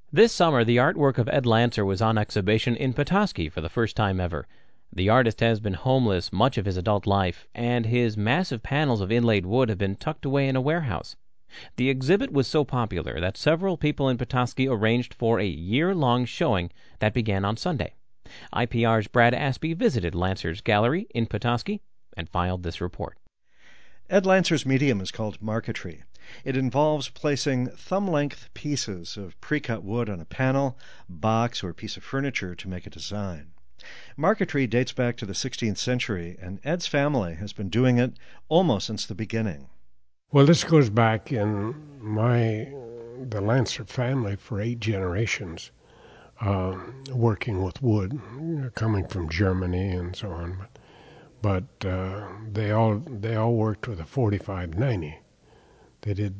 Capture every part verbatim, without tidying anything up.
This summer, the artwork of Ed Lancer was on exhibition in Petoskey for the first time ever. The artist has been homeless much of his adult life, and his massive panels of inlaid wood have been tucked away in a warehouse. The exhibit was so popular that several people in Petoskey arranged for a year-long showing that began on Sunday. I P R's Brad Aspey visited Lancer's gallery in Petoskey and filed this report. Ed Lancer's medium is called marquetry. It involves placing thumb-length pieces of pre-cut wood on a panel, box, or piece of furniture to make a design. Marquetry dates back to the sixteenth century, and Ed's family has been doing it almost since the beginning. Well, this goes back in my the Lancer family for eight generations, uh, working with wood, coming from Germany and so on. But uh, they all they all worked with a forty-five ninety. They did.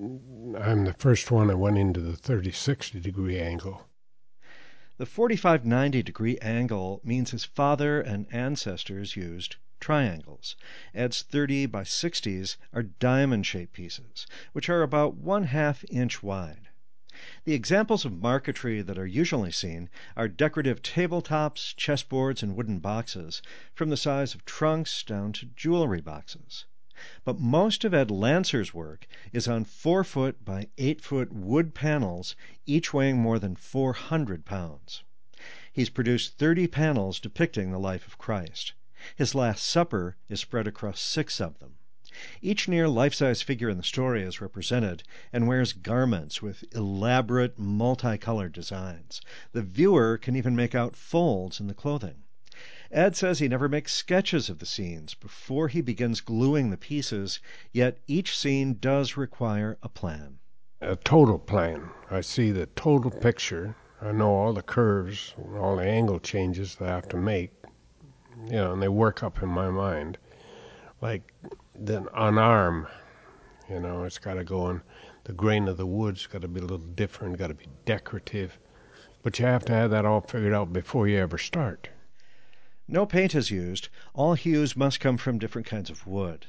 I'm the first one that went into the thirty sixty degree angle. The forty-five ninety degree angle means his father and ancestors used triangles. Ed's thirty by sixties are diamond-shaped pieces, which are about one half inch wide. The examples of marquetry that are usually seen are decorative tabletops, chessboards, and wooden boxes, from the size of trunks down to jewelry boxes. But most of Ed Lancer's work is on four foot by eight foot wood panels, each weighing more than four hundred pounds. He's produced thirty panels depicting the life of Christ. His Last Supper is spread across six of them. Each near life-size figure in the story is represented and wears garments with elaborate, multicolored designs. The viewer can even make out folds in the clothing. Ed says he never makes sketches of the scenes before he begins gluing the pieces, yet each scene does require a plan. A total plan. I see the total picture. I know all the curves, all the angle changes that I have to make, you know, and they work up in my mind. Like the, an arm, you know, it's got to go in, the grain of the wood's got to be a little different, got to be decorative. But you have to have that all figured out before you ever start. No paint is used. All hues must come from different kinds of wood.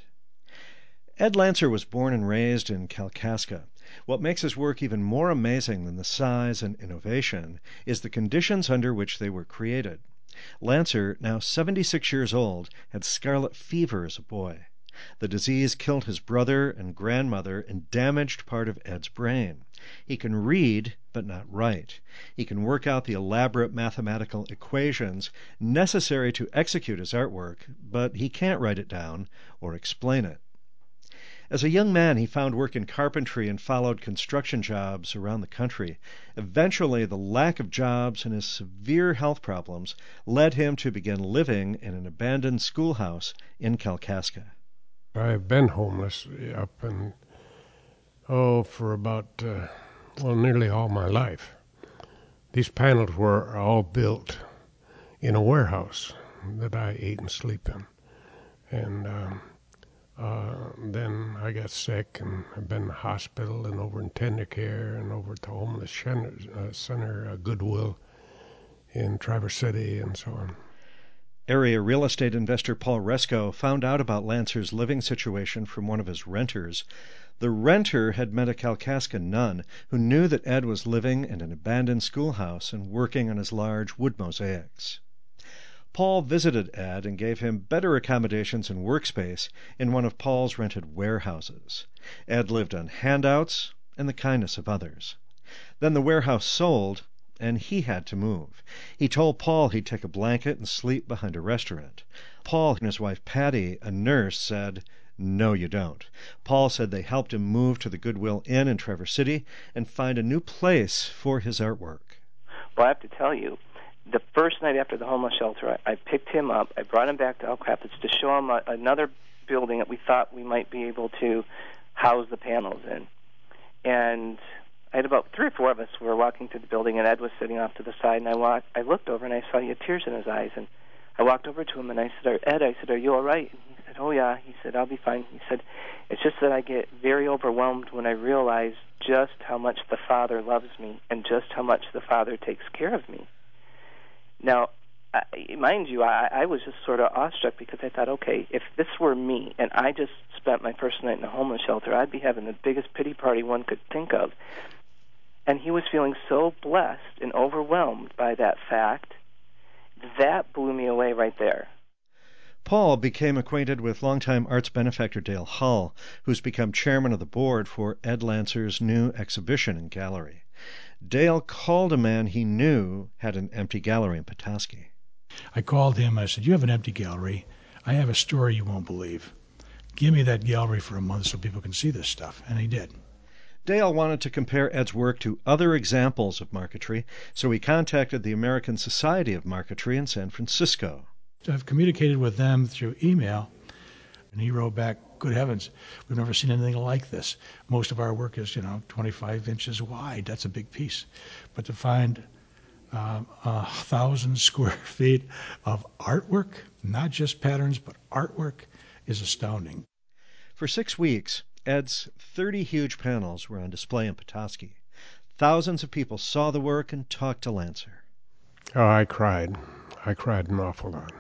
Ed Lancer was born and raised in Kalkaska. What makes his work even more amazing than the size and innovation is the conditions under which they were created. Lancer, now seventy-six years old, had scarlet fever as a boy. The disease killed his brother and grandmother and damaged part of Ed's brain. He can read, but not write. He can work out the elaborate mathematical equations necessary to execute his artwork, but he can't write it down or explain it. As a young man, he found work in carpentry and followed construction jobs around the country. Eventually, the lack of jobs and his severe health problems led him to begin living in an abandoned schoolhouse in Kalkaska. I've been homeless up and, oh, for about, uh, well, nearly all my life. These panels were all built in a warehouse that I ate and sleep in. And um, uh, then I got sick and I've been in the hospital and over in tender care and over at the homeless center, uh, center uh, Goodwill in Traverse City and so on. Area real estate investor Paul Resco found out about Lancer's living situation from one of his renters. The renter had met a Kalkaska nun who knew that Ed was living in an abandoned schoolhouse and working on his large wood mosaics. Paul visited Ed and gave him better accommodations and workspace in one of Paul's rented warehouses. Ed lived on handouts and the kindness of others. Then the warehouse sold, and he had to move. He told Paul he'd take a blanket and sleep behind a restaurant. Paul and his wife Patty, a nurse, said, "No, you don't." Paul said they helped him move to the Goodwill Inn in Traverse City and find a new place for his artwork. Well, I have to tell you, the first night after the homeless shelter, I, I picked him up. I brought him back to Elk Rapids to show him a, another building that we thought we might be able to house the panels in. And I had about three or four of us who were walking through the building, and Ed was sitting off to the side, and I walked, I looked over, and I saw he had tears in his eyes, and I walked over to him, and I said, "Ed," I said, "are you all right?" And he said, "Oh, yeah." He said, "I'll be fine." He said, "It's just that I get very overwhelmed when I realize just how much the Father loves me and just how much the Father takes care of me." Now, I, mind you, I, I was just sort of awestruck because I thought, okay, if this were me and I just spent my first night in a homeless shelter, I'd be having the biggest pity party one could think of. And he was feeling so blessed and overwhelmed by that fact. That blew me away right there. Paul became acquainted with longtime arts benefactor Dale Hull, who's become chairman of the board for Ed Lancer's new exhibition and gallery. Dale called a man he knew had an empty gallery in Petoskey. I called him. I said, "You have an empty gallery. I have a story you won't believe. Give me that gallery for a month so people can see this stuff." And he did. Dale wanted to compare Ed's work to other examples of marquetry, so he contacted the American Society of Marquetry in San Francisco. I've communicated with them through email, and he wrote back, "Good heavens, we've never seen anything like this. Most of our work is, you know, twenty-five inches wide. That's a big piece. But to find um, a thousand square feet of artwork, not just patterns, but artwork, is astounding." For six weeks, Ed's thirty huge panels were on display in Petoskey. Thousands of people saw the work and talked to Lancer. Oh, I cried. I cried an awful lot.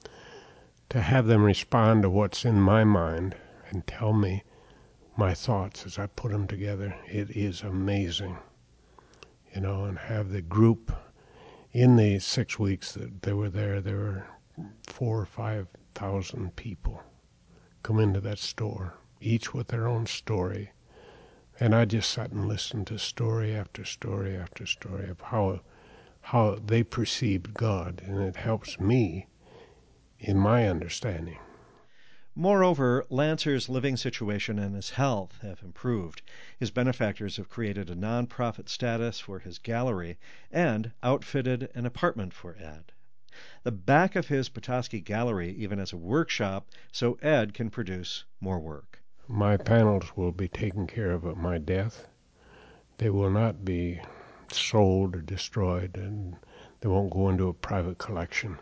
To have them respond to what's in my mind and tell me my thoughts as I put them together, it is amazing. You know, and have the group in the six weeks that they were there, there were four or five thousand people come into that store, each with their own story. And I just sat and listened to story after story after story of how how they perceived God, and it helps me in my understanding. Moreover, Lancer's living situation and his health have improved. His benefactors have created a non-profit status for his gallery and outfitted an apartment for Ed. The back of his Petoskey gallery even has a workshop so Ed can produce more work. My panels will be taken care of at my death. They will not be sold or destroyed, and they won't go into a private collection.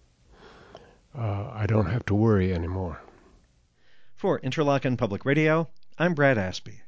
Uh, I don't have to worry anymore. For Interlochen Public Radio, I'm Brad Aspey.